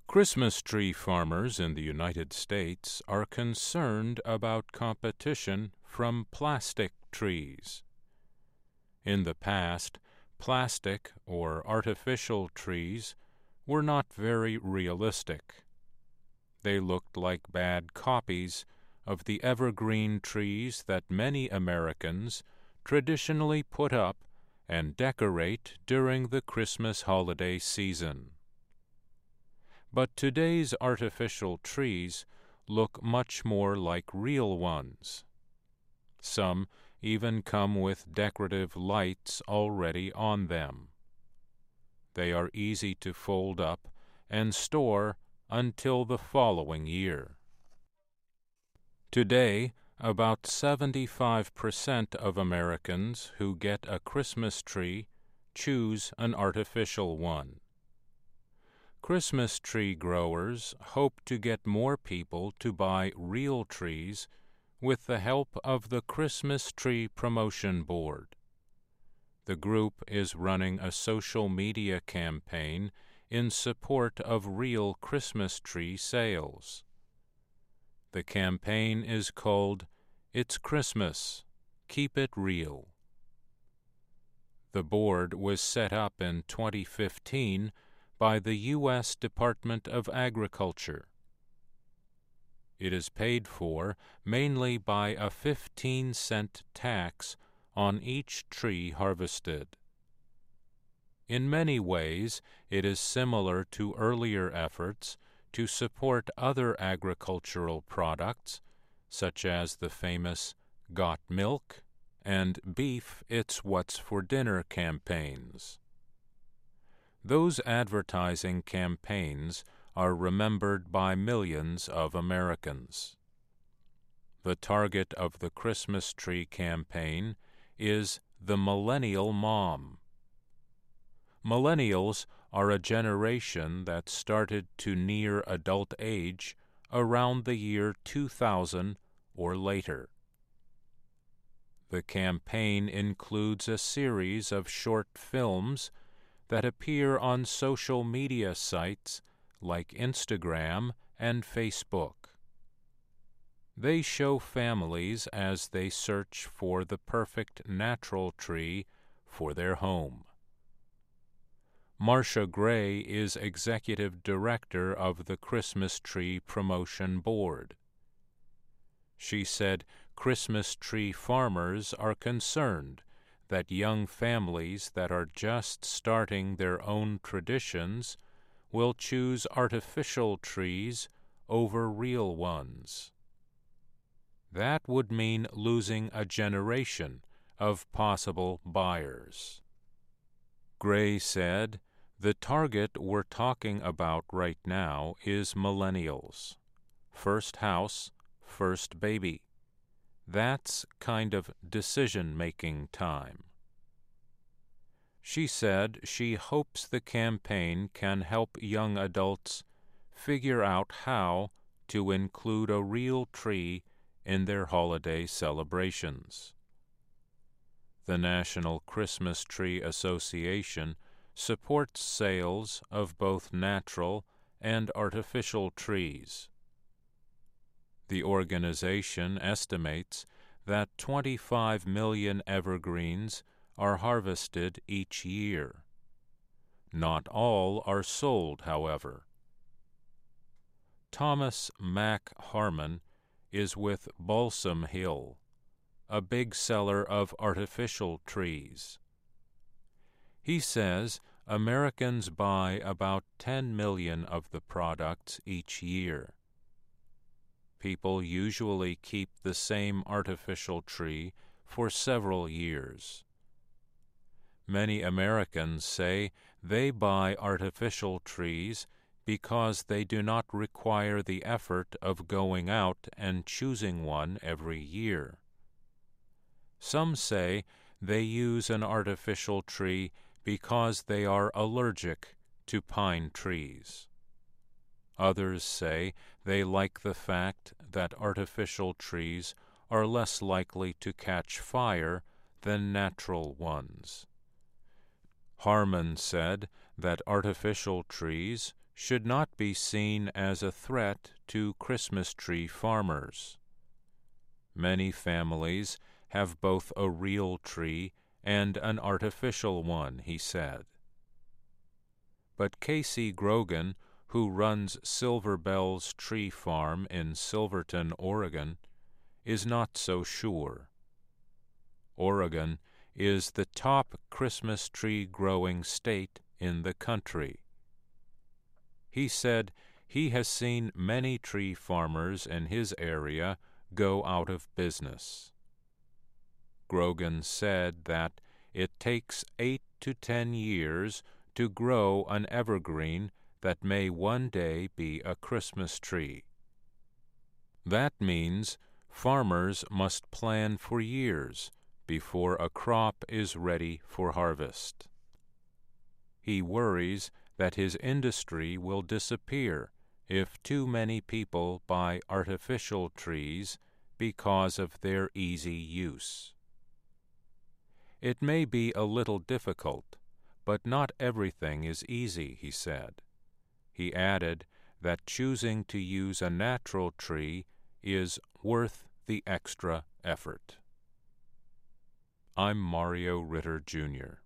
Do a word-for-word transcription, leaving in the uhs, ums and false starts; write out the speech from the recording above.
Christmas tree farmers in the United States are concerned about competition from plastic trees. In the past, plastic or artificial trees were not very realistic. They looked like bad copies of the evergreen trees that many Americans traditionally put up and decorate during the Christmas holiday season. But today's artificial trees look much more like real ones. Some even come with decorative lights already on them. They are easy to fold up and store until the following year. Today, about seventy-five percent of Americans who get a Christmas tree choose an artificial one. Christmas tree growers hope to get more people to buy real trees with the help of the Christmas Tree Promotion Board. The group is running a social media campaign in support of real Christmas tree sales. The campaign is called It's Christmas, Keep It Real. The board was set up in twenty fifteen by the U S Department of Agriculture. It is paid for mainly by a fifteen cent tax on each tree harvested. In many ways, it is similar to earlier efforts to support other agricultural products, such as the famous Got Milk and Beef It's What's for Dinner campaigns. Those advertising campaigns are remembered by millions of Americans. The target of the Christmas tree campaign is the millennial mom. Millennials are a generation that started to near adult age around the year two thousand or later. The campaign includes a series of short films that appear on social media sites like Instagram and Facebook. They show families as they search for the perfect natural tree for their home. Marcia Gray is executive director of the Christmas Tree Promotion Board. She said Christmas tree farmers are concerned that young families that are just starting their own traditions will choose artificial trees over real ones. That would mean losing a generation of possible buyers. Gray said, "The target we're talking about right now is millennials. First house, first baby. That's kind of decision-making time." She said she hopes the campaign can help young adults figure out how to include a real tree in their holiday celebrations. The National Christmas Tree Association supports sales of both natural and artificial trees. The organization estimates that twenty-five million evergreens are harvested each year. Not all are sold, however. Thomas Mack Harmon is with Balsam Hill, a big seller of artificial trees. He says Americans buy about ten million of the products each year. People usually keep the same artificial tree for several years. Many Americans say they buy artificial trees because they do not require the effort of going out and choosing one every year. Some say they use an artificial tree because they are allergic to pine trees. Others say they like the fact that artificial trees are less likely to catch fire than natural ones. Harmon said that artificial trees should not be seen as a threat to Christmas tree farmers. Many families have both a real tree and an artificial one, he said. But Casey Grogan, who runs Silver Bells Tree Farm in Silverton, Oregon, is not so sure. Oregon is the top Christmas tree growing state in the country. He said he has seen many tree farmers in his area go out of business. Grogan said that it takes eight to ten years to grow an evergreen that may one day be a Christmas tree. That means farmers must plan for years before a crop is ready for harvest. He worries that his industry will disappear if too many people buy artificial trees because of their easy use. It may be a little difficult, but not everything is easy, he said. He added that choosing to use a natural tree is worth the extra effort. I'm Mario Ritter, Junior